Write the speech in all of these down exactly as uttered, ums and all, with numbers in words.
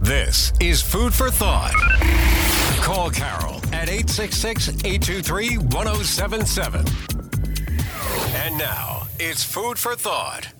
This is Food for Thought. Call Carol at eight six six, eight two three, one oh seven seven. And now, it's Food for Thought.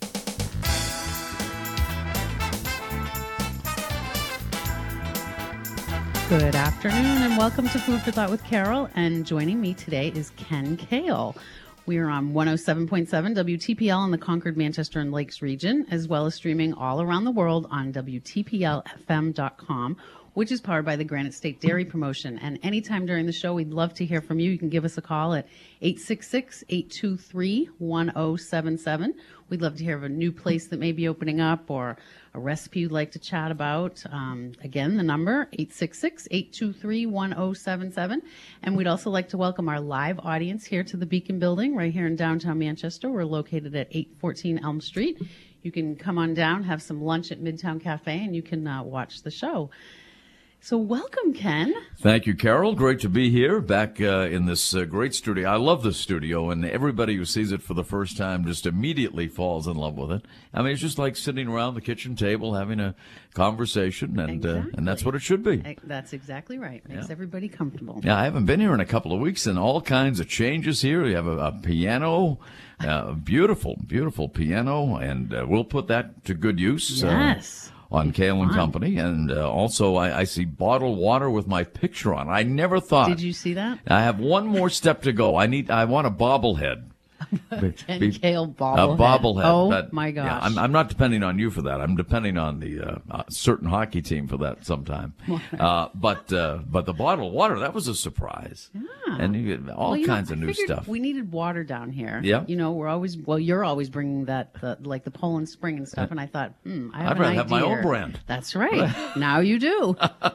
Good afternoon and welcome to Food for Thought with Carol. And joining me today is Ken Kale. We are on one oh seven point seven W T P L in the Concord, Manchester, and Lakes region, as well as streaming all around the world on W T P L F M dot com, which is powered by the Granite State Dairy Promotion. And anytime during the show, we'd love to hear from you. You can give us a call at eight six six, eight two three, one oh seven seven. We'd love to hear of a new place that may be opening up or a recipe you'd like to chat about. Um, again, the number, eight six six, eight two three, one oh seven seven. And we'd also like to welcome our live audience here to the Beacon Building right here in downtown Manchester. We're located at eight fourteen Elm Street. You can come on down, have some lunch at Midtown Cafe, and you can uh, watch the show. So welcome, Ken. Thank you, Carol. Great to be here back uh, in this uh, great studio. I love this studio, and everybody who sees it for the first time just immediately falls in love with it. I mean, it's just like sitting around the kitchen table having a conversation, and Exactly. uh, and that's what it should be. That's exactly right. Makes Yeah. everybody comfortable. Yeah, I haven't been here in a couple of weeks, and all kinds of changes here. We have a, a piano, uh, beautiful, beautiful piano, and uh, we'll put that to good use. Yes. Uh, on Kale and Fun. Company, and uh, also I, I see bottled water with my picture on. I never thought. Did you see that? I have one more step to go. I need. I want a bobblehead. Ken Be- Kale A bobblehead. bobblehead. Oh, But, my gosh. Yeah, I'm, I'm not depending on you for that. I'm depending on the uh, uh, certain hockey team for that sometime. Uh, but uh, but the bottled water, that was a surprise. Yeah. And you get all Well, you know, kinds I of new figured stuff. We needed water down here. Yeah. You know, we're always, well, you're always bringing that, the, like the Poland Spring and stuff. And I thought, hmm, I have I'd an rather have my idea. own brand. That's right. Now you do.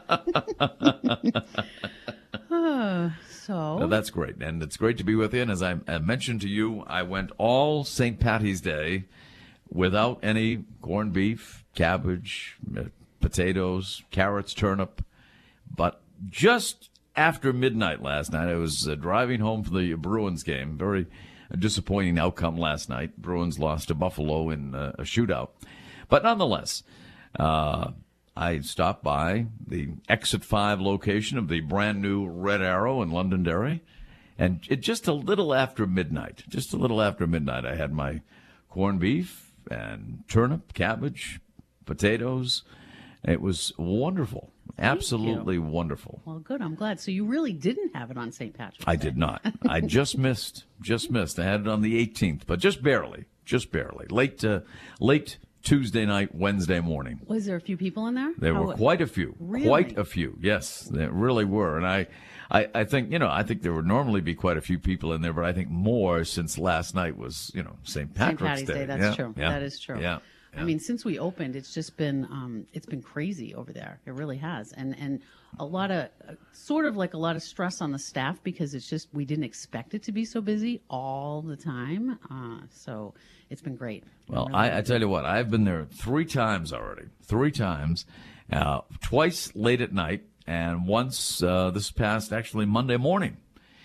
Uh, so. Uh, that's great, and it's great to be with you. And as I, I mentioned to you, I went all Saint Patty's Day without any corned beef, cabbage, uh, potatoes, carrots, turnip. But just after midnight last night, I was uh, driving home from the Bruins game. Very disappointing outcome last night. Bruins lost to Buffalo in uh, a shootout. But nonetheless, uh, I stopped by the Exit five location of the brand new Red Arrow in Londonderry. And it, just a little after midnight, just a little after midnight, I had my corned beef and turnip, cabbage, potatoes. It was wonderful. Absolutely wonderful. Well, good. I'm glad. So you really didn't have it on Saint Patrick's I Day. did not. I just missed. Just missed. I had it on the eighteenth, but just barely. Just barely. Late, uh, late Tuesday night, Wednesday morning. Was there a few people in there? There How- were quite a few. Really? Quite a few. Yes, there really were. And I, I, I think, you know, I think there would normally be quite a few people in there, but I think more since last night was, you know, Saint Saint Patrick's Patty's Day. Day. That's Yeah, true. yeah, That is true. Yeah. I mean, since we opened, it's just been um, it's been crazy over there. It really has, and and a lot of uh, sort of like a lot of stress on the staff because it's just we didn't expect it to be so busy all the time. Uh, so it's been great. Well, Really I, I tell you what, I've been there three times already. Three times, uh, twice late at night, and once uh, this past actually Monday morning,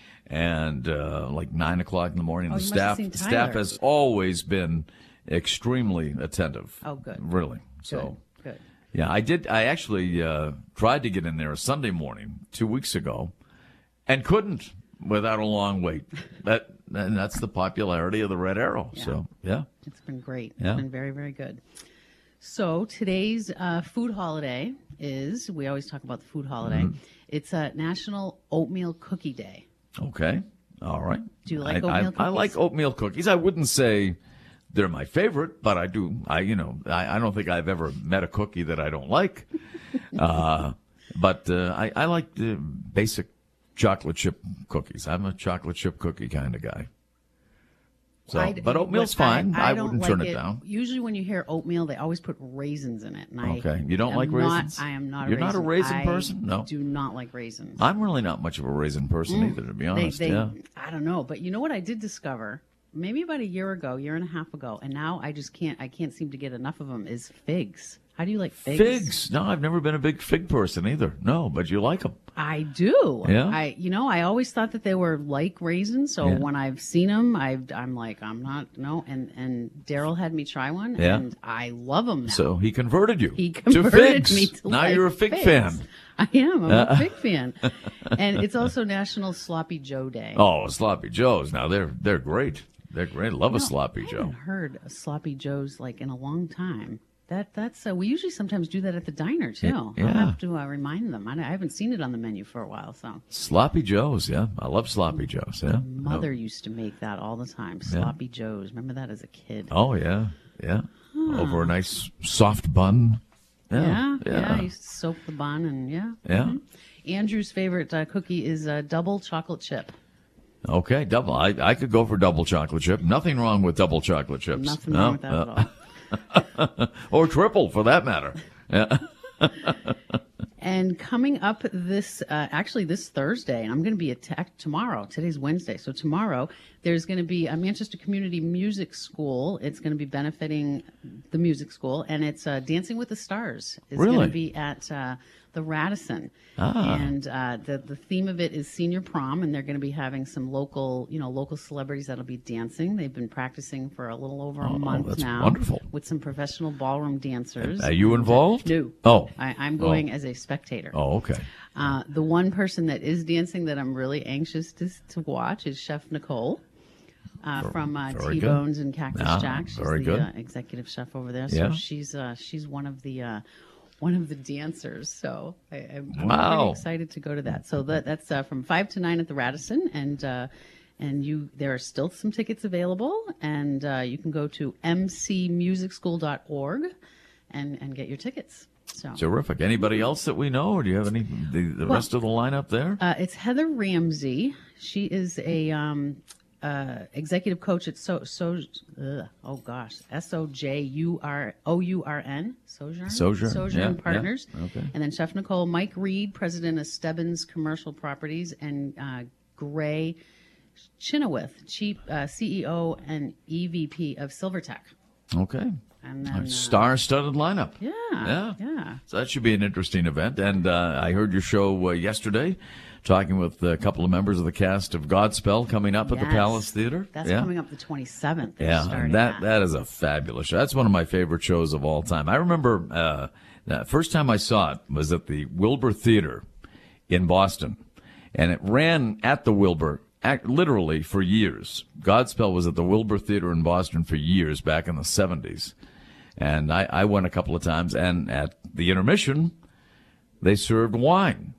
and uh, like nine o'clock in the morning. Oh, the you must have staff seen the staff Tyler. has always been extremely attentive. Oh, good. Really. So. good. Good. Yeah, I did. I actually uh, tried to get in there a Sunday morning two weeks ago, and couldn't without a long wait. That and that's the popularity of the Red Arrow. Yeah. So yeah, It's been great. It's Yeah. been very, very good. So today's uh, food holiday is, we always talk about the food holiday. Mm-hmm. It's a National Oatmeal Cookie Day. okay, all right. Do you like I, oatmeal I, cookies? I like oatmeal cookies. I wouldn't say they're my favorite, but I do. I you know I, I don't think I've ever met a cookie that I don't like. uh, but uh, I, I like the basic chocolate chip cookies. I'm a chocolate chip cookie kind of guy. So, I- but oatmeal's fine. I, don't wouldn't like turn it, down. Usually, when you hear oatmeal, they always put raisins in it. And I Okay. You don't am like not- raisins? I am not. A You're not a raisin. raisin I person? No. do not like raisins. I'm really not much of a raisin person either, to be They, honest. they, yeah. I don't know, but you know what I did discover maybe about a year ago, year and a half ago, and now I just can't. I can't seem to get enough of them. Is figs? How do you like figs? Figs? No, I've never been a big fig person either. No, but you like them. I do. Yeah. I, you know, I always thought that they were like raisins. So Yeah. when I've seen them, I've, I'm like, I'm not, no. And and Daryl had me try one, Yeah. and I love them now. So he converted you He to converted figs. me to now like you're a fig figs. fan. I am. I'm a fig fan. And it's also National Sloppy Joe Day. Oh, Sloppy Joes. Now they're they're great. They're great. Love a No, Sloppy I Joe. haven't heard of Sloppy Joes like in a long time. That that's uh, we usually sometimes do that at the diner too. Yeah. I'll have to uh, remind them. I, I haven't seen it on the menu for a while. So Sloppy Joes, yeah. I love Sloppy Joes, yeah. mother used to make that all the time. Sloppy Joes. Remember that as a kid? Oh, yeah, yeah. Over a nice soft bun. yeah, Yeah, yeah. yeah. I used to soak the bun and yeah. Yeah. Mhm. Andrew's favorite uh, cookie is uh, double chocolate chip. Okay, double. I, I could go for double chocolate chip. Nothing wrong with double chocolate chips. Nothing No, wrong with that uh, at all. or triple, for that matter. Yeah. And coming up this, uh, actually this Thursday, and I'm going to be attacked tomorrow. Today's Wednesday. So tomorrow there's going to be a Manchester Community Music School. It's going to be benefiting the music school, and it's uh, Dancing with the Stars. Is Really? going to be at uh, the Radisson. Ah. And uh, the, the theme of it is senior prom, and they're going to be having some local, you know, local celebrities that'll be dancing. They've been practicing for a little over a Oh, month that's now. wonderful. With some professional ballroom dancers. Are you involved? No. Oh. I, I'm going Oh. as a spectator. Oh, okay. Uh, the one person that is dancing that I'm really anxious to, to watch is Chef Nicole uh, from uh, very good. T-Bones and Cactus Ah, Jack. She's very the good. Uh, executive chef over there. So Yeah. she's uh, she's one of the uh, one of the dancers. So I, I'm Wow. pretty excited to go to that. So that that's uh, from five to nine at the Radisson, and uh, and you there are still some tickets available, and uh, you can go to m c music school dot org and and get your tickets. So. Terrific. Anybody else that we know, or do you have any the, the Well, rest of the lineup there? Uh, it's Heather Ramsey. She is a um, uh, executive coach at so so. Ugh, oh gosh, S O J U R O U R N Sojourn Sojourn, Sojourn yeah, Partners. yeah, okay. And then Chef Nicole, Mike Reed, president of Stebbins Commercial Properties, and uh, Gray Chenoweth, chief uh, C E O and E V P of Silvertech. Okay. And A then uh, star-studded lineup. yeah, Yeah. yeah. So that should be an interesting event. And uh, I heard your show uh, yesterday, talking with a couple of members of the cast of Godspell coming up at the Yes. Palace Theater. That's yeah. coming up the twenty-seventh. They're Yeah, starting and that that is a fabulous show. That's one of my favorite shows of all time. I remember uh, the first time I saw it was at the Wilbur Theater in Boston, and it ran at the Wilbur act, literally for years. Godspell was at the Wilbur Theater in Boston for years back in the seventies, and I, I went a couple of times. And at the intermission, they served wine.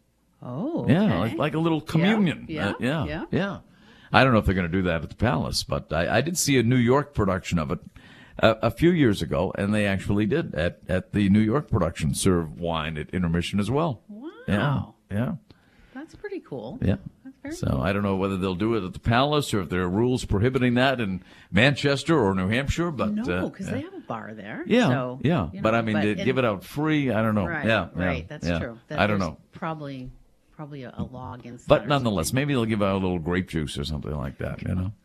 Oh, okay. Yeah, like, like a little communion. Yeah, Uh, yeah, yeah. yeah. I don't know if they're going to do that at the Palace, but I, I did see a New York production of it a, a few years ago, and they actually did at, at the New York production serve wine at intermission as well. Wow. Yeah, yeah, That's pretty cool. yeah. That's very So I don't know whether they'll do it at the Palace or if there are rules prohibiting that in Manchester or New Hampshire. But No, uh, because yeah. they have a bar there. Yeah, so, yeah. you But know, I mean, to in- give it out free, I don't know. Right, yeah, yeah, right. That's yeah. true. That I don't there's know. Probably, probably a, a law against. that But or nonetheless, something. maybe they'll give out a little grape juice or something like that, you know.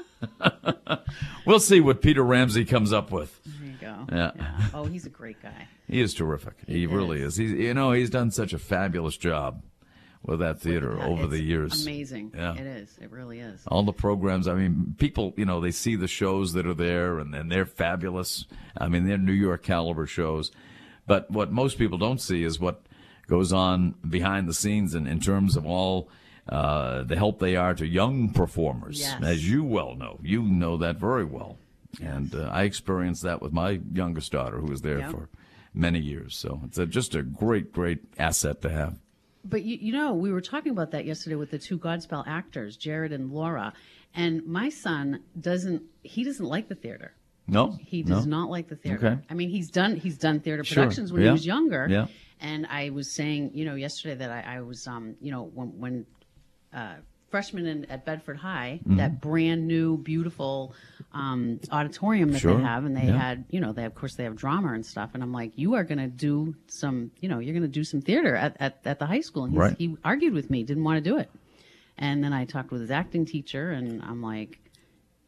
We'll see what Peter Ramsey comes up with. There you go. Yeah. Oh, he's a great guy. He is terrific. He, He really is. is. He's, you know, he's done such a fabulous job with that theater Yeah, over it's the years. Amazing. Yeah. It is. It really is. All the programs. I mean, people, you know, they see the shows that are there, and, and they're fabulous. I mean, they're New York caliber shows. But what most people don't see is what goes on behind the scenes in, in terms of all uh, the help they are to young performers, Yes. as you well know. You know that very well. And uh, I experienced that with my youngest daughter, who was there Yep. for many years. So it's a, just a great, great asset to have. But you, you know, we were talking about that yesterday with the two Godspell actors, Jared and Laura. And my son doesn't. He doesn't like the theater. No, He does no? not like the theater. Okay. I mean, he's done he's done theater Sure. productions when Yeah. he was younger. Yeah. And I was saying, you know, yesterday that I, I was, um, you know, when when uh, freshman in, at Bedford High, Mm-hmm. that brand new, beautiful um, auditorium that Sure. they have, and they Yeah. had, you know, they of course they have drama and stuff. And I'm like, you are going to do some, you know, you're going to do some theater at, at, at the high school. And he's, Right. he argued with me, didn't want to do it. And then I talked with his acting teacher, and I'm like,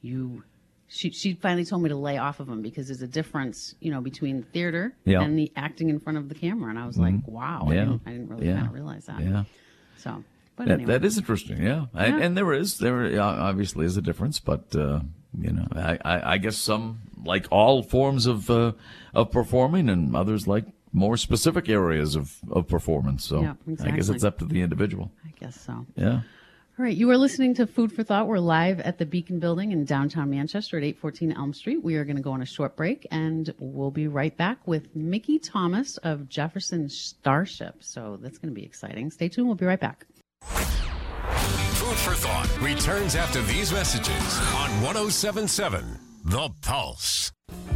you, she she finally told me to lay off of them because there's a difference, you know, between theater Yeah. and the acting in front of the camera. And I was like, wow, I, Yeah. didn't, I didn't really Yeah. kind of realize that. Yeah. So, but That, anyway. that is interesting, yeah. I, Yeah. and there is, there uh, obviously is a difference, but, uh, you know, I, I, I guess some like all forms of uh, of performing and others like more specific areas of, of performance. So Yeah, I guess exactly. it's up to the individual. I guess so. Yeah. All right, you are listening to Food for Thought. We're live at the Beacon Building in downtown Manchester at eight fourteen Elm Street. We are going to go on a short break, and we'll be right back with Mickey Thomas of Jefferson Starship. So that's going to be exciting. Stay tuned. We'll be right back. Food for Thought returns after these messages on one oh seven point seven The Pulse.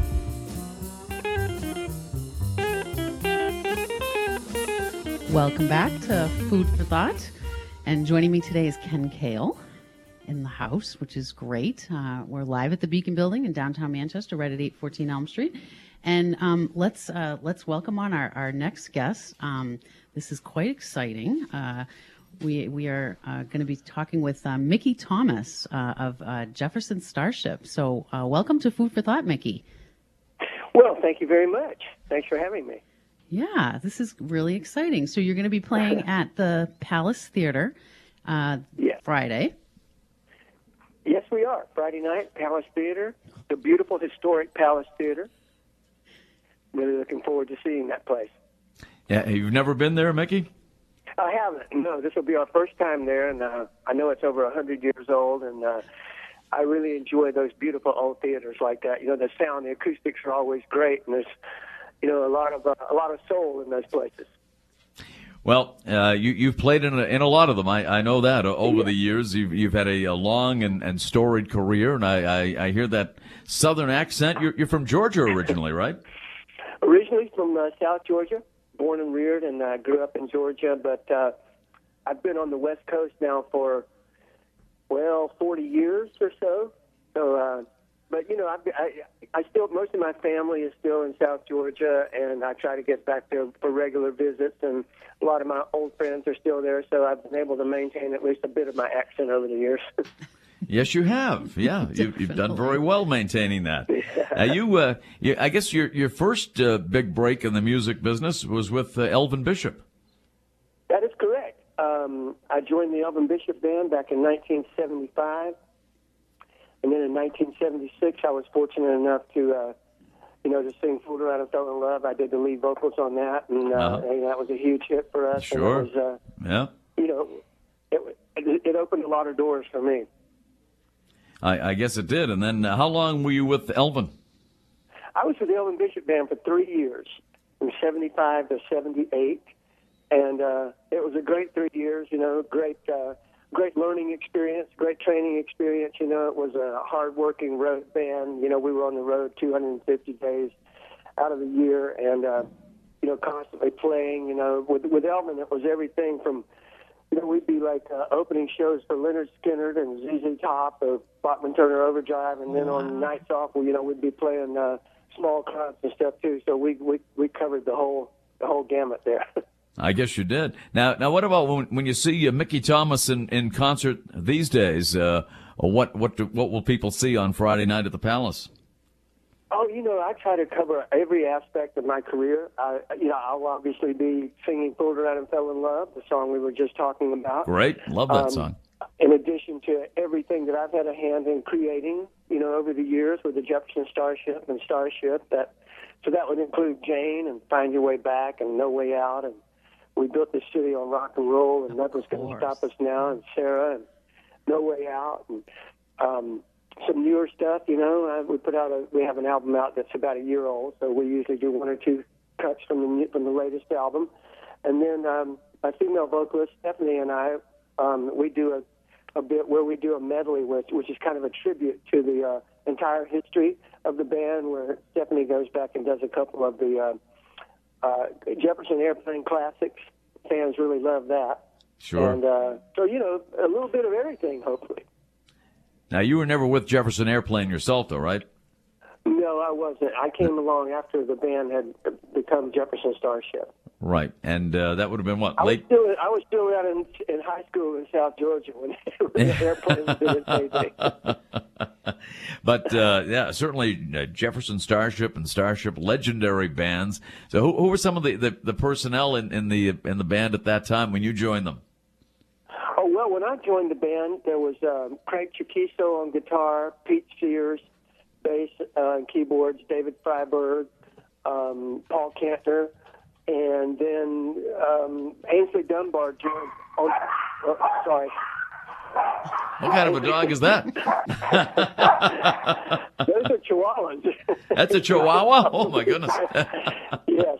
Welcome back to Food for Thought. And joining me today is Ken Kale in the house, which is great. Uh, we're live at the Beacon Building in downtown Manchester, right at eight fourteen Elm Street. And um, let's uh, let's welcome on our, our next guest. Um, this is quite exciting. Uh, we we are uh, going to be talking with uh, Mickey Thomas uh, of uh, Jefferson Starship. So uh, welcome to Food for Thought, Mickey. Well, thank you very much. Thanks for having me. Yeah, this is really exciting. So you're going to be playing at the Palace Theater uh, Yes. Friday. Yes, we are. Friday night, Palace Theater, the beautiful historic Palace Theater. Really looking forward to seeing that place. Yeah. You've never been there, Mickey? I haven't. No, this will be our first time there, and uh, I know it's over one hundred years old, and uh, I really enjoy those beautiful old theaters like that. You know, the sound, the acoustics are always great, and there's, you know, a lot of uh, a lot of soul in those places. Well, uh, you, you've played in a, in a lot of them. I, I know that. O- Over Yeah. the years, you've, you've had a, a long and, and storied career, and I, I, I hear that southern accent. You're, you're from Georgia originally, right? Originally from uh, South Georgia, born and reared, and uh, grew up in Georgia. But uh, I've been on the West Coast now for, well, forty years or so. So, uh, but, you know, I've, I, I still, most of my family is still in South Georgia, and I try to get back there for regular visits. And a lot of my old friends are still there, so I've been able to maintain at least a bit of my accent over the years. Yes, you have. Yeah, you, you've done very well maintaining that. Uh, you, uh, you, I guess your your first uh, big break in the music business was with uh, Elvin Bishop. That is correct. Um, I joined the Elvin Bishop Band back in nineteen seventy-five. And then in nineteen seventy-six, I was fortunate enough to, uh, you know, to sing "Fooled Around and Fell in Love." I did the lead vocals on that, and, uh, Uh-huh. and that was a huge hit for us. Sure. And it was, uh, Yeah. you know, it, it, it opened a lot of doors for me. I, I guess it did. And then uh, how long were you with Elvin? I was with the Elvin Bishop Band for three years, from seventy-five to seventy-eight, and uh, it was a great three years. You know, great, uh, great learning experience, great training experience. You know, it was a hard-working road band. You know, we were on the road two hundred fifty days out of the year, and uh, you know, constantly playing. You know, with with Elvin, it was everything from, you know, we'd be like uh, opening shows for Leonard Skinner and Z Z Top or Bachman Turner Overdrive, and then on nights off, well, you know, we'd be playing uh, small clubs and stuff too. So we we we covered the whole the whole gamut there. I guess you did. Now, now, what about when, when you see uh, Mickey Thomas in, in concert these days? Uh, what what do, what will people see on Friday night at the Palace? Oh, you know, I try to cover every aspect of my career. I, you know, I'll obviously be singing "Fooled Around and Fell in Love," the song we were just talking about. Great, love that Um, song. In addition to everything that I've had a hand in creating, you know, over the years with the Jefferson Starship and Starship, that so that would include Jane and Find Your Way Back and No Way Out, and we built this city on rock and roll, and nothing's going to stop us now, and Sarah and No Way Out, and um, some newer stuff. You know, uh, we put out a we have an album out that's about a year old, so we usually do one or two cuts from the new- from the latest album, and then um, my female vocalist Stephanie and I, um, we do a a bit where we do a medley, which which is kind of a tribute to the uh, entire history of the band, where Stephanie goes back and does a couple of the uh, uh, Jefferson Airplane classics. Fans really love that. Sure. And uh, so, you know, a little bit of everything, hopefully. Now, you were never with Jefferson Airplane yourself, though, right? No, I wasn't. I came along after the band had become Jefferson Starship. Right, and uh, that would have been what I late. was still I was still out in, in high school in South Georgia when, when the airplane was in its heyday. But uh, yeah, certainly uh, Jefferson Starship and Starship, legendary bands. So, who, who were some of the, the, the personnel in, in the in the band at that time when you joined them? Oh well, when I joined the band, there was um, Craig Chiquiso on guitar, Pete Sears, bass uh, and keyboards, David Freiberg, um, Paul Kantner. And then um, Ainsley Dunbar joined. Oh, oh, sorry. What kind of a dog is that? Those are Chihuahuas. That's a Chihuahua? Oh, my goodness. Yes.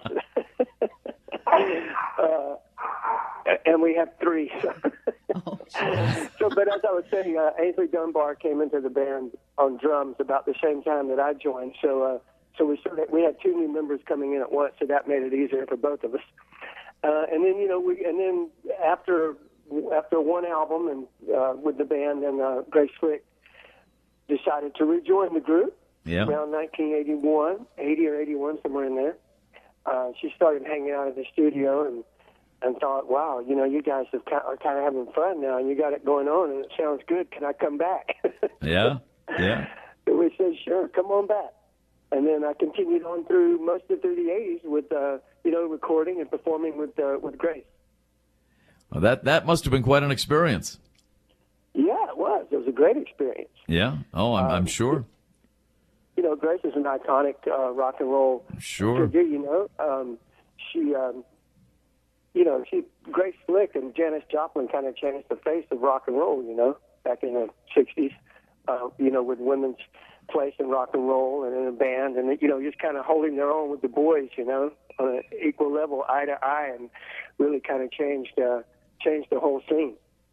uh, and we have three. Oh, so, but as I was saying, uh, Ainsley Dunbar came into the band on drums about the same time that I joined. So, uh, So we sort of, we had two new members coming in at once, so that made it easier for both of us. Uh, and then you know we and then after after one album and uh, with the band, and uh, Grace Slick decided to rejoin the group Yeah. around nineteen eighty-one, eighty or eighty-one, somewhere in there. Uh, she started hanging out in the studio and and thought, wow, you know, you guys have, are kind of having fun now, and you got it going on, and it sounds good. Can I come back? Yeah, yeah. And we said, sure, come on back. And then I continued on through most of through the eighties with, uh, you know, recording and performing with uh, with Grace. Well, that that must have been quite an experience. Yeah, it was. It was a great experience. Yeah. Oh, I'm, Um, I'm sure. You know, Grace is an iconic uh, rock and roll Sure. figure. You know, um, she, um, you know, she Grace Slick and Janis Joplin kind of changed the face of rock and roll. You know, back in the sixties. Uh, you know, with women's place in rock and roll and in a band, and you know, just kind of holding their own with the boys, you know, on an equal level, eye to eye, and really kind of changed uh, changed the whole scene.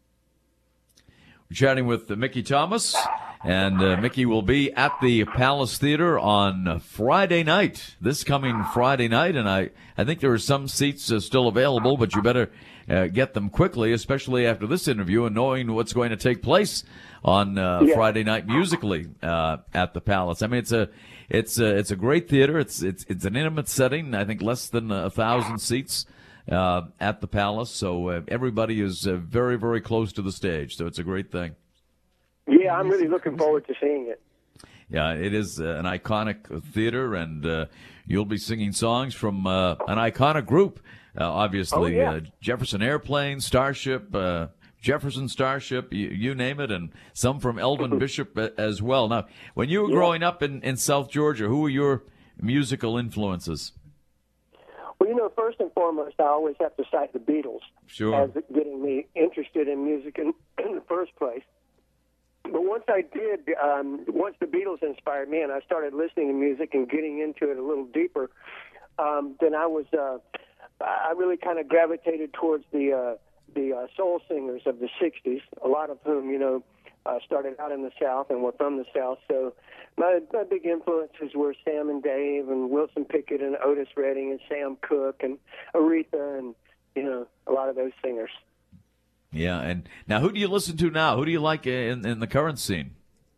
We're chatting with uh, Mickey Thomas, and uh, Mickey will be at the Palace Theater on Friday night, this coming Friday night, and I, I think there are some seats uh, still available, but you better uh, get them quickly, especially after this interview and knowing what's going to take place on uh, Yeah. Friday night musically uh, at the Palace. I mean, it's a it's a, it's a great theater. It's it's it's an intimate setting. I think less than a thousand seats uh, at the Palace, so uh, everybody is uh, very very close to the stage. So it's a great thing. Yeah, I'm really looking forward to seeing it. Yeah, it is uh, an iconic theater, and uh, you'll be singing songs from uh, an iconic group. Uh, obviously, Oh, yeah. uh, Jefferson Airplane, Starship. Uh, Jefferson Starship, you, you name it, and some from Elvin Bishop as well. Now, when you were Yeah. growing up in, in South Georgia, who were your musical influences? Well, you know, first and foremost, I always have to cite the Beatles Sure. as getting me interested in music in, in the first place. But once I did, um, once the Beatles inspired me and I started listening to music and getting into it a little deeper, um, then I was, uh, I really kind of gravitated towards the uh, the uh, soul singers of the sixties, a lot of whom, you know, uh, started out in the South and were from the South. So my, my big influences were Sam and Dave and Wilson Pickett and Otis Redding and Sam Cooke and Aretha and, you know, a lot of those singers. Yeah, and now who do you listen to now? Who do you like in, in the current scene?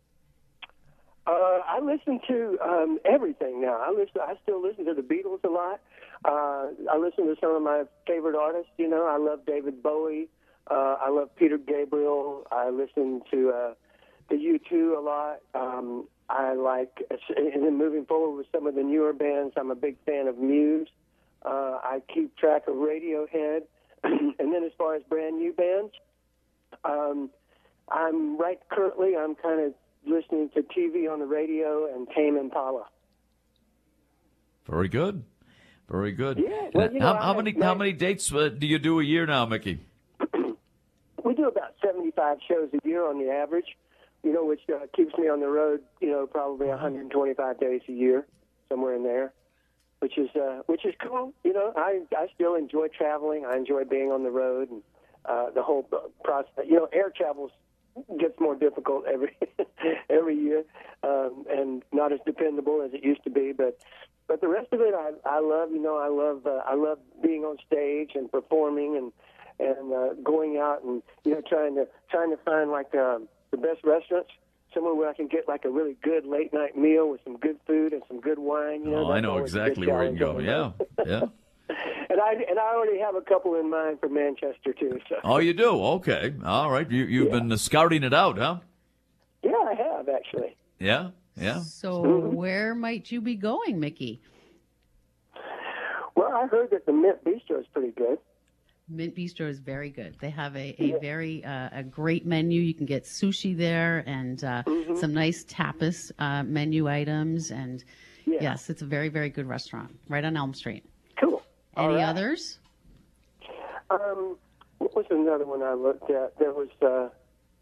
Uh, I listen to um, everything now. I listen. I still listen to the Beatles a lot. Uh, I listen to some of my favorite artists. You know, I love David Bowie. Uh, I love Peter Gabriel. I listen to uh, the U two a lot. Um, I like, and then moving forward with some of the newer bands, I'm a big fan of Muse. Uh, I keep track of Radiohead. And then as far as brand new bands, um, I'm right currently, I'm kind of listening to T V on the radio and Tame Impala. Very good, very good. Yeah, well, you how, know, how I- many my- how many dates uh, do you do a year now, Mickey? We do about seventy-five shows a year on the average, you know, which uh, keeps me on the road, you know, probably one hundred twenty-five days a year, somewhere in there, which is uh, which is cool. You know, I I still enjoy traveling. I enjoy being on the road and uh, the whole process. You know, air travel gets more difficult every every year, um, and not as dependable as it used to be. But but the rest of it, I I love. You know, I love uh, I love being on stage and performing and and uh, going out and you know trying to trying to find like uh, the best restaurants. Somewhere where I can get like a really good late night meal with some good food and some good wine. You know, Oh, I that's know always a good exactly where you can challenge go. on the Yeah, road. yeah. And I I, and I already have a couple in mind for Manchester too. So. Oh, you do? Okay. All right. You, you've Yeah. been uh, scouting it out, huh? Yeah, I have actually. Yeah, yeah. So Mm-hmm. where might you be going, Mickey? Well, I heard that the Mint Bistro is pretty good. Mint Bistro is very good. They have a, a very uh, a great menu. You can get sushi there and uh, Mm-hmm. some nice tapas uh, menu items. And Yeah. yes, it's a very, very good restaurant right on Elm Street. Cool. All Any right. others? Um, what was another one I looked at? There was, uh,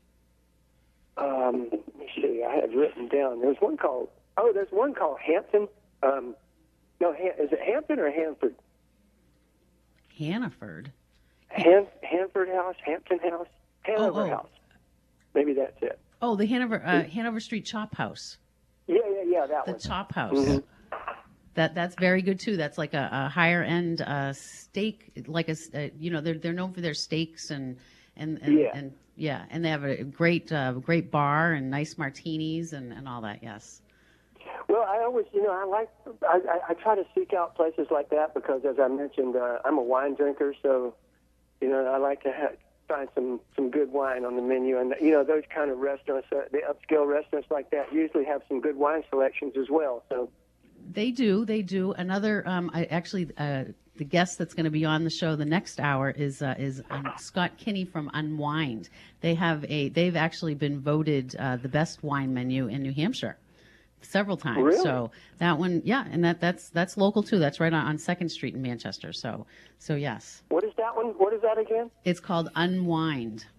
um, let me see, I had written down. There was one called, oh, there's one called Hampton. Um, no, Han- is it Hampton or Hanford? Hannaford. Han- Hanford House, Hampton House, Hanover oh. House. Maybe that's it. Oh, the Hanover uh, Hanover Street Chop House. Yeah, yeah, yeah, that The one. Chop House. Mhm. That that's very good too. That's like a, a higher end uh, steak, like a s- uh, you know they're they're known for their steaks and and and Yeah. and, yeah, and they have a great uh, great bar and nice martinis and, and all that. Yes. Well, I always, you know, I like, I, I, I try to seek out places like that because, as I mentioned, uh, I'm a wine drinker, so, you know, I like to ha- find some, some good wine on the menu. And, you know, those kind of restaurants, uh, the upscale restaurants like that usually have some good wine selections as well. So, They do. They do. Another, um, I actually, uh, the guest that's going to be on the show the next hour is uh, is um, Scott Kinney from Unwind. They have a. They've actually been voted uh, the best wine menu in New Hampshire several times. Really? So that one, yeah, and that that's that's local too. That's right on, on Second Street in Manchester. So so yes, what is that one? What is that again? it's called Unwind.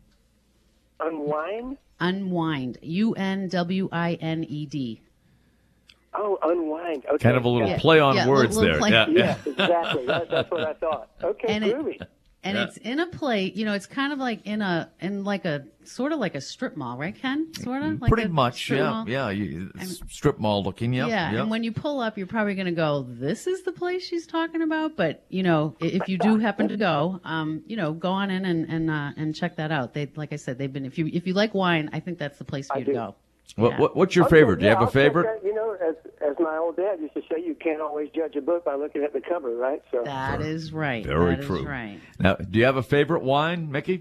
Unwind? Unwind. U N W I N E D. Oh, unwind. Okay. Kind of a little yeah. play on Yeah, words little there. play- Yeah, Yeah, exactly. That, that's what I thought. Okay, And it- groovy. And Yeah. it's in a plate, you know, it's kind of like in a, in like a, sort of like a strip mall, right, Ken? Sort of? Like Pretty a much, strip yeah, mall? yeah. You, strip mall looking, yeah. Yeah, yeah. and when you pull up, you're probably going to go, this is the place she's talking about. But, you know, i- if you do happen to go, um, you know, go on in and, and, uh, and check that out. They, like I said, they've been, if you, if you like wine, I think that's the place for I you to do. go. What, Yeah. what, what's your Okay, favorite? Do you yeah, have a I'll check favorite? that. You know, as as my old dad used to say, you can't always judge a book by looking at the cover, right? So, That is right. Very That is true. right. Now, do you have a favorite wine, Mickey?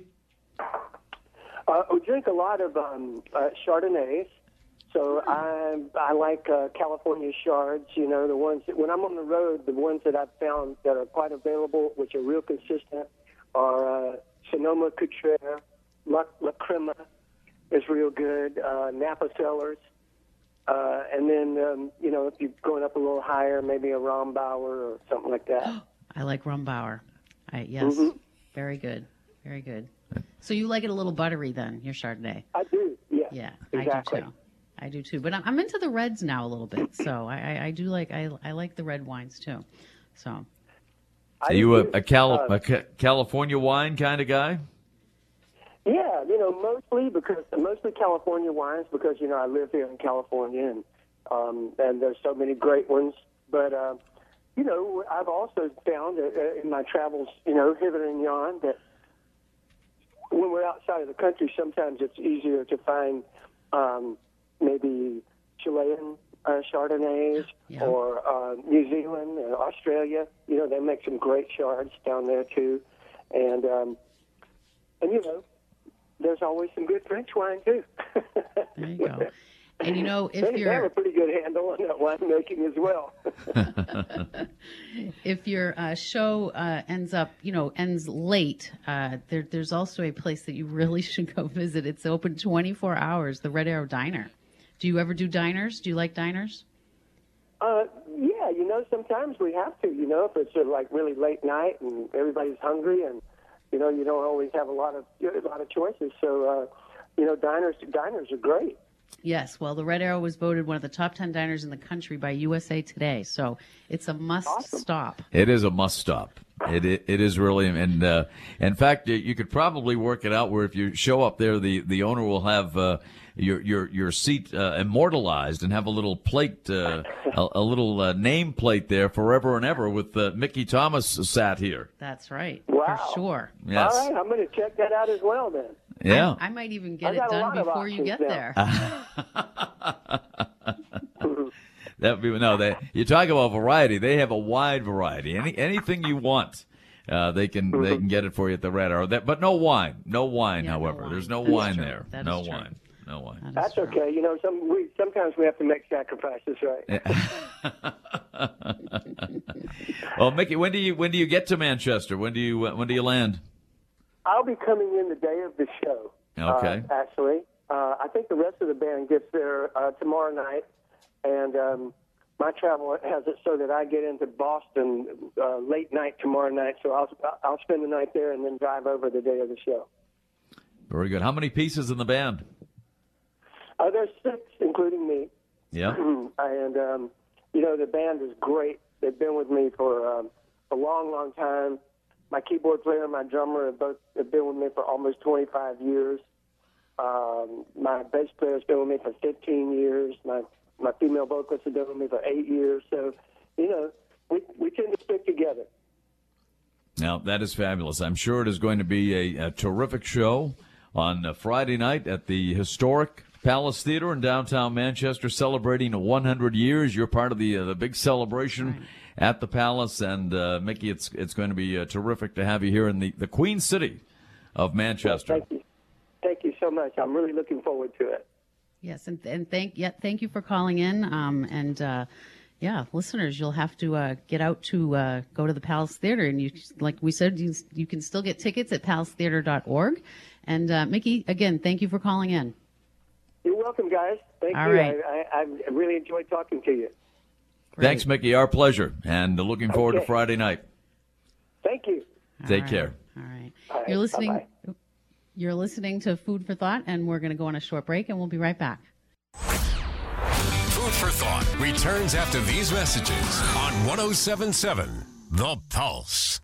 uh, we drink a lot of um, uh, Chardonnays. So I I like uh, California Chards. You know, the ones that, when I'm on the road, the ones that I've found that are quite available, which are real consistent, are uh, Sonoma Cutrer, La, La Crema is real good, uh, Napa Cellars. Uh, and then, um, you know, if you're going up a little higher, maybe a Rombauer or something like that. I like Rumbauer. I, yes. Mm-hmm. Very good. Very good. So you like it a little buttery then, your Chardonnay? I do, yeah. Yeah, exactly. I do too. I do too. But I'm, I'm into the reds now a little bit. So I, I, I do like, I, I like the red wines too. So I Are you a, do, a, Cal- uh, a Ca- California wine kind of guy? Yeah, you know, mostly because mostly California wines because you know I live here in California and um, and there's so many great ones. But uh, you know, I've also found uh, uh, in my travels, you know, hither and yon, that when we're outside of the country, sometimes it's easier to find um, maybe Chilean uh, Chardonnays Yeah. or uh, New Zealand and Australia. You know, they make some great chards down there too, and um, and you know. There's always some good French wine, too. there you go. And you know, if they, they have you're a pretty good handle on that wine making as well. if your uh, show uh, ends up, you know, ends late, uh, there, there's also a place that you really should go visit. It's open twenty-four hours, the Red Arrow Diner. Do you ever do diners? Do you like diners? uh, yeah, you know, sometimes we have to, you know, if it's uh, like really late night and everybody's hungry and, you know, you don't always have a lot of a lot of choices. So, uh, you know, diners diners are great. Yes. Well, the Red Arrow was voted one of the top ten diners in the country by U S A Today. So it's a must Awesome. stop. It is a must stop. It it, it is really, and uh, in fact, you could probably work it out where if you show up there, the, the owner will have uh, your your your seat uh, immortalized and have a little plate, uh, a, a little uh, name plate there forever and ever with uh, Mickey Thomas sat here. That's right. Wow. For sure. Yes. All right, I'm going to check that out as well then. Yeah. I, I might even I get it got a done lot of before you options get now. there. That be no. They you talk about variety. They have a wide variety. Any anything you want, uh, they can they can get it for you at the Radar. That, but no wine, no wine. Yeah, no however, wine. there's no That's wine true. there. That No is true. wine, no wine. That is That's true. okay. You know, some we sometimes we have to make sacrifices, right? Well, Mickey, when do you when do you get to Manchester? When do you when do you land? I'll be coming in the day of the show. Okay. Uh, actually, uh, I think the rest of the band gets there uh, tomorrow night, and um, my travel has it so that I get into Boston uh, late night tomorrow night. So I'll I'll spend the night there and then drive over the day of the show. Very good. How many pieces in the band? Uh, there's six, including me. Yeah. And, um, you know, the band is great. They've been with me for um, a long, long time. My keyboard player and my drummer have both have been with me for almost twenty-five years. Um, my bass player has been with me for fifteen years. My my female vocalist has been with me for eight years. So, you know, we, we tend to stick together. Now, that is fabulous. I'm sure it is going to be a, a terrific show on uh, Friday night at the historic Palace Theater in downtown Manchester, celebrating one hundred years. You're part of the uh, the big celebration right. at the Palace. And, uh, Mickey, it's it's going to be uh, terrific to have you here in the, the Queen City of Manchester. Well, thank you. Thank you so much. I'm really looking forward to it. Yes, and, and thank yeah, thank you for calling in. Um, and, uh, yeah, listeners, you'll have to uh, get out to uh, go to the Palace Theater. And you, like we said, you, you can still get tickets at palace theater dot org. And, uh, Mickey, again, thank you for calling in. You're welcome, guys. Thank All you. right. I, I, I really enjoyed talking to you. Great. Thanks, Mickey. Our pleasure. And looking forward Okay. to Friday night. Thank you. All Take right. care. All right. All right. You're listening. Bye-bye. You're listening to Food for Thought, and we're going to go on a short break, and we'll be right back. Food for Thought returns after these messages on one oh seven point seven The Pulse.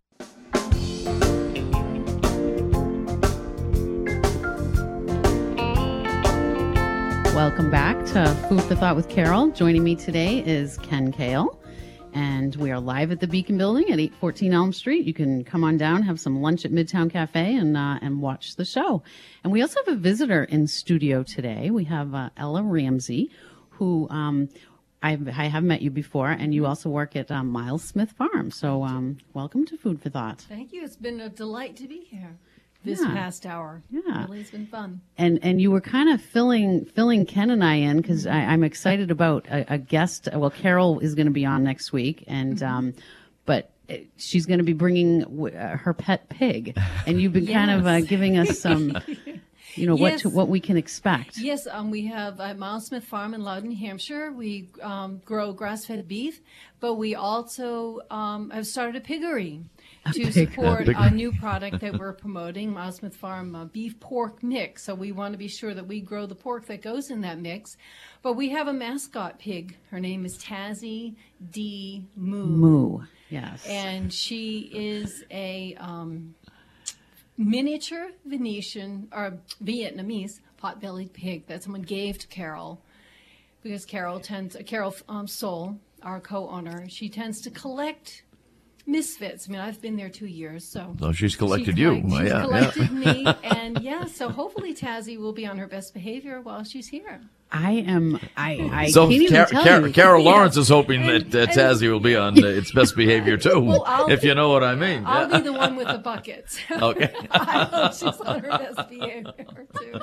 Welcome back to Food for Thought with Carol. Joining me today is Ken Kale, and we are live at the Beacon Building at eight fourteen Elm Street. You can come on down, have some lunch at Midtown Cafe, and uh, and watch the show. And we also have a visitor in studio today. We have uh, Ella Ramsey, who um, I've, I have met you before, and you also work at um, Miles Smith Farm. So um, welcome to Food for Thought. Thank you. It's been a delight to be here this Yeah. past hour. Yeah. Really, it's been fun. And and you were kind of filling filling Ken and I in because I'm excited about a, a guest. Well, Carol is going to be on next week, and um, but she's going to be bringing w- uh, her pet pig, and you've been kind of uh, Yes. giving us some, you know, what Yes. to, what we can expect. Yes, um, we have at Miles Smith Farm in Loudon, Hampshire. We um, grow grass-fed beef, but we also um, have started a piggery to pig- support a pig- a new product that we're promoting, Miles Smith Farm uh, beef pork mix. So we want to be sure that we grow the pork that goes in that mix. But we have a mascot pig. Her name is Tazzy D. Moo. Moo, yes. And she is a um, miniature Venetian or Vietnamese pot-bellied pig that someone gave to Carol because Carol tends, Carol um, Soul, our co-owner, she tends to collect misfits. I mean, I've been there two years, so. So she's collected she you. collect- Well, She's yeah, collected me, and yeah, so hopefully Tazzy will be on her best behavior while she's here. I am. I. I So can't even Car- tell Car- you. Carol Yeah. Lawrence is hoping And- that uh, and- Tazzy will be on uh, its best behavior too, Well, I'll- if you know what I mean. I'll Yeah. be the one with the buckets. Okay. I hope she's on her best behavior too.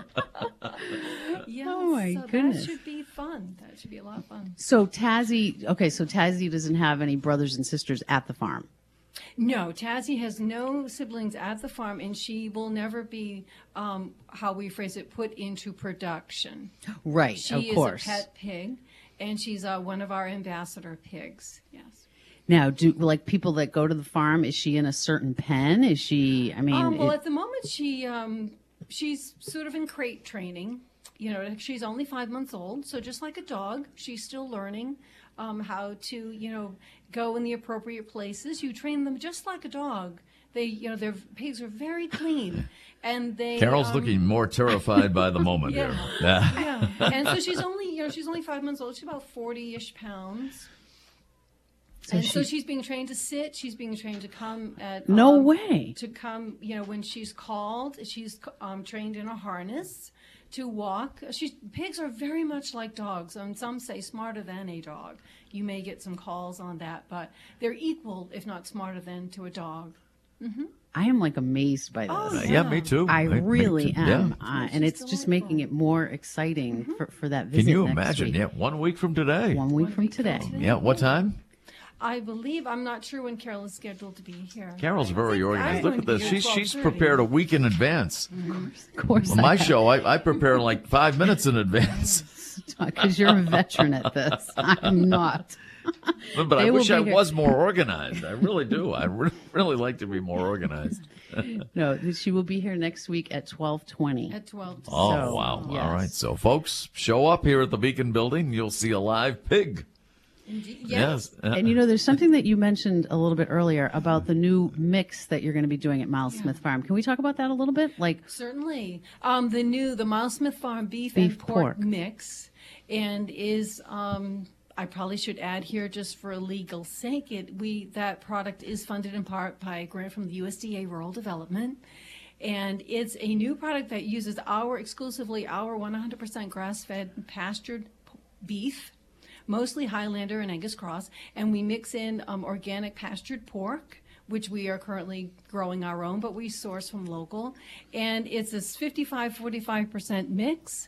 Yes, Oh, my so goodness. That should be fun. That should be a lot of fun. So Tazzy. Okay, so Tazzy doesn't have any brothers and sisters at the farm. No, Tazzy has no siblings at the farm, and she will never be, um, how we phrase it, put into production. Right. She of is course. a pet pig, and she's uh, one of our ambassador pigs. Yes. Now, do like people that go to the farm? Is she in a certain pen? Is she? I mean, Um, well, it- at the moment, she um, she's sort of in crate training. You know, she's only five months old, so just like a dog, she's still learning um, how to, you know, go in the appropriate places. You train them just like a dog. They, you know, their pigs are very clean, and they. Carol's um, looking more terrified by the moment Yeah. here. Yeah. Yeah, and so she's only, you know, she's only five months old. She's about forty-ish pounds. So and so she- she's being trained to sit. She's being trained to come at No um, way. to come. You know, when she's called, she's um, trained in a harness to walk. She's pigs are very much like dogs, and some say smarter than a dog. You may get some calls on that, but they're equal, if not smarter than, to a dog. I am like amazed by this. Oh, Yeah, me too. I Me- me really too. am, Yeah. uh, and it's just making it more exciting for, for that visit. Can you next imagine? week. Yeah, one week from today. One week from today. Yeah, what time? I believe, I'm not sure when Carol is scheduled to be here. Carol's very think organized. I'm Look going at to be this. here She's at she's twelve thirty. prepared a week in advance. Of course, Well, my show, I, I prepare like five minutes in advance. because you're a veteran at this. I'm not. But I They will wish be I here. was more organized. I really do. I re- really like to be more organized. No, she will be here next week at twelve twenty. At twelve. to Oh, So, wow. yes. All right. So, folks, show up here at the Beacon Building. You'll see a live pig. Indeed. Yes. And you know, there's something that you mentioned a little bit earlier about the new mix that you're going to be doing at Miles Smith Farm. Can we talk about that a little bit? Like, Certainly. Um, the new, the Miles Smith Farm beef, Beef and pork, pork. mix, and is, um, I probably should add here just for legal sake, it, we, that product is funded in part by a grant from the U S D A Rural Development. And it's a new product that uses our, exclusively our one hundred percent grass-fed pastured p- beef, mostly Highlander and Angus Cross, and we mix in um, organic pastured pork, which we are currently growing our own, but we source from local. And it's this fifty-five forty-five percent mix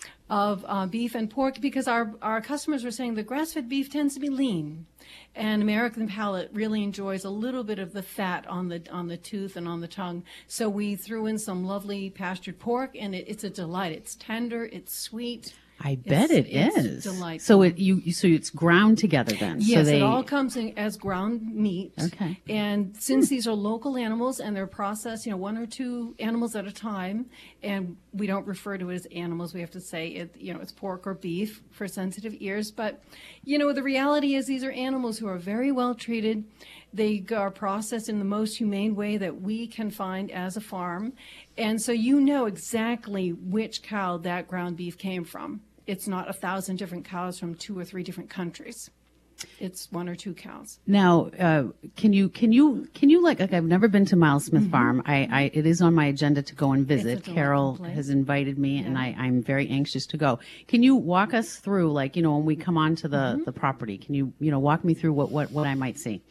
of uh, beef and pork, because our, our customers were saying the grass-fed beef tends to be lean, and American palate really enjoys a little bit of the fat on the on the tooth and on the tongue. So we threw in some lovely pastured pork, and it, it's a delight. It's tender, it's sweet. I bet it It's- is. it's delightful. So it you you- so it's ground together then. Yes, so they, it all comes in as ground meat. Okay. And since these are local animals and they're processed, you know, one or two animals at a time, and we don't refer to it as animals, we have to say it, you know, it's pork or beef for sensitive ears. But, you know, the reality is these are animals who are very well treated. They are processed in the most humane way that we can find as a farm. And so you know exactly which cow that ground beef came from. It's not a thousand different cows from two or three different countries. It's one or two cows. Now, uh, can you can you can you like, like I've never been to Miles Smith Farm. I, I it is on my agenda to go and visit. delightful Carol place. has invited me, and I I'm very anxious to go. Can you walk us through, like, you know, when we come onto the the property? Can you you know walk me through what what what I might see?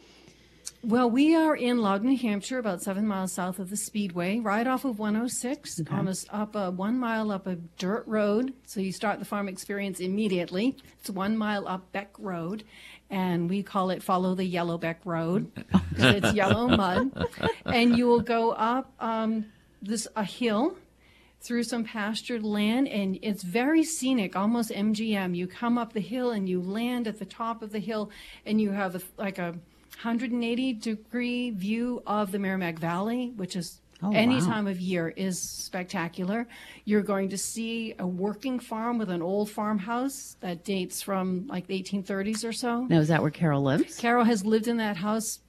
Well, we are in Loudon, New Hampshire, about seven miles south of the Speedway, right off of one oh six, on a, up a one mile up a dirt road. So you start the farm experience immediately. It's one mile up Beck Road, and we call it Follow the Yellow Beck Road because it's yellow mud. And you will go up um, this a hill through some pastured land, and it's very scenic, almost M G M. You come up the hill and you land at the top of the hill, and you have a, like a one hundred eighty degree view of the Merrimack Valley, which is Oh, any wow. time of year is spectacular. You're going to see a working farm with an old farmhouse that dates from like the eighteen thirties or so. Now, is that where Carol lives? Carol has lived in that house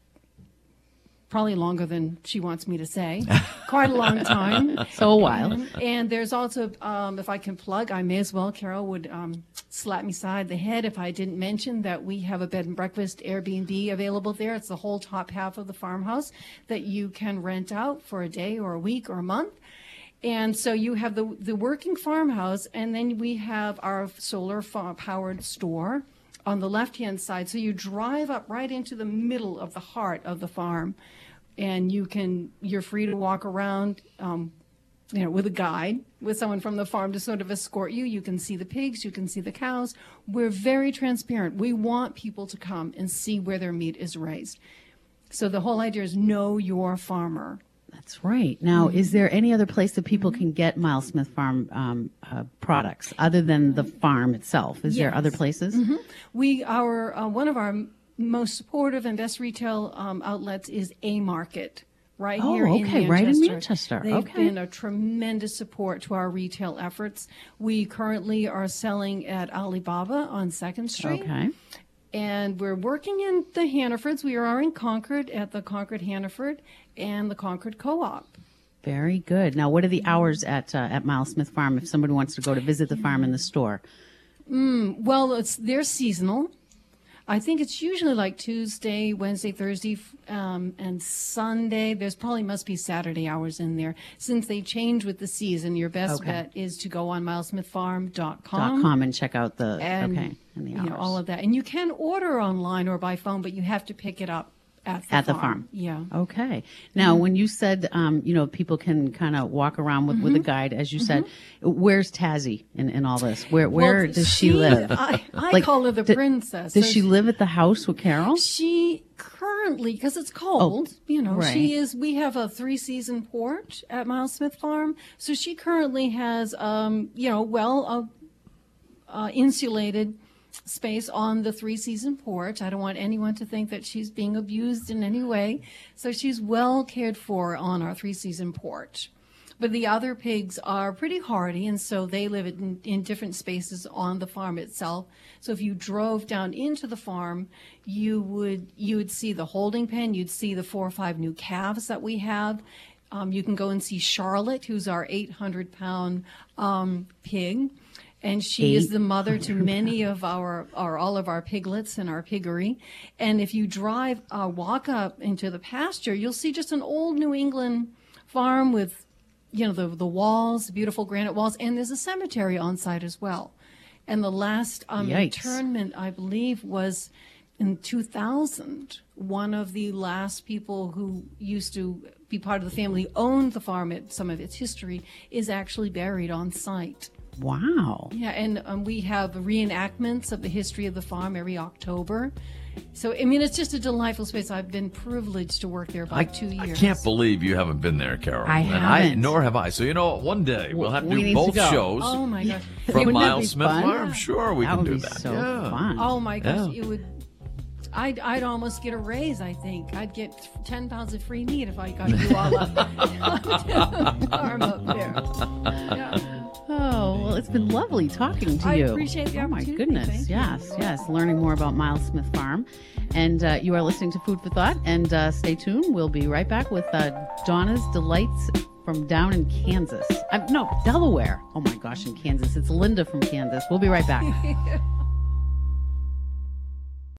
probably longer than she wants me to say, quite a long time. So a while. And there's also, um, if I can plug, I may as well, Carol would um, slap me side the head if I didn't mention that we have a bed and breakfast Airbnb available there. It's the whole top half of the farmhouse that you can rent out for a day or a week or a month. And so you have the, the working farmhouse, and then we have our solar fa- powered store on the left-hand side. So you drive up right into the middle of the heart of the farm, and you can, you're free to walk around, um, you know, with a guide, with someone from the farm to sort of escort you. You can see the pigs, you can see the cows. We're very transparent. We want people to come and see where their meat is raised. So the whole idea is know your farmer. That's right. Now, is there any other place that people can get Miles Smith Farm um, uh, products other than the farm itself? Is there Yes. other places? We, our, uh, one of our most supportive and best retail um, outlets is A Market, right Oh, here in okay, Manchester. right in Manchester. They've Okay. been a tremendous support to our retail efforts. We currently are selling at Alibaba on Second Street. Okay. And we're working in the Hannafords. We are in Concord at the Concord Hannaford and the Concord Co-op. Very good. Now, what are the hours at uh, at Miles Smith Farm if somebody wants to go to visit the farm and the store? Well, it's they're seasonal. I think it's usually like Tuesday, Wednesday, Thursday, um, and Sunday. There's probably must be Saturday hours in there. Since they change with the season, your best Okay. bet is to go on miles smith farm dot Dot com. com and check out the And, okay and the you hours. know, all of that. And you can order online or by phone, but you have to pick it up At the At the farm. farm. Yeah. Okay. Now, when you said, um, you know, people can kind of walk around with, with a guide, as you said, where's Tazzy in, in all this? Where where Well, does she, live? I, I Like, call her the d- princess. Does So she live at the house with Carol? She currently, because it's cold, you know, right. she is, we have a three season port at Miles Smith Farm. So she currently has, um, you know, well, uh, uh, insulated space on the three season porch. I don't want anyone to think that she's being abused in any way. So she's well cared for on our three season porch. But the other pigs are pretty hardy, and so they live in, in different spaces on the farm itself. So if you drove down into the farm, you would you would see the holding pen, you'd see the four or five new calves that we have. Um, you can go and see Charlotte, who's our eight hundred pound um, pig, and she is the mother to many of our, or all of our piglets in our piggery. And if you drive, uh, walk up into the pasture, you'll see just an old New England farm with, you know, the the walls, the beautiful granite walls, and there's a cemetery on site as well. And the last um, Yikes. internment, I believe, was in two thousand. One of the last people who used to be part of the family, owned the farm, at some of its history, is actually buried on site. Wow. Yeah, and um, we have reenactments of the history of the farm every October. So, I mean, it's just a delightful space. I've been privileged to work there about I, two I years. can't believe you haven't been there, Carol. I And I, haven't. nor have I. So, you know, one day we'll have to We do need to both go. shows Oh, my gosh. from Wouldn't that be Miles Smith fun? Farm. Sure, we that can would do be that. so yeah. fun. Oh my gosh, Yeah. it would. I'd I'd almost get a raise. I think I'd get ten pounds of free meat if I got you all up farm up there. Yeah. Oh, well, it's been lovely talking to I you. appreciate the Oh, my opportunity. goodness. Thank you. yes, yes. Learning more about Miles Smith Farm. And uh, you are listening to Food for Thought. And uh, stay tuned. We'll be right back with uh, Donna's Delights from down in Kansas. Uh, no, Delaware. Oh, my gosh, in Kansas. It's Linda from Kansas. We'll be right back.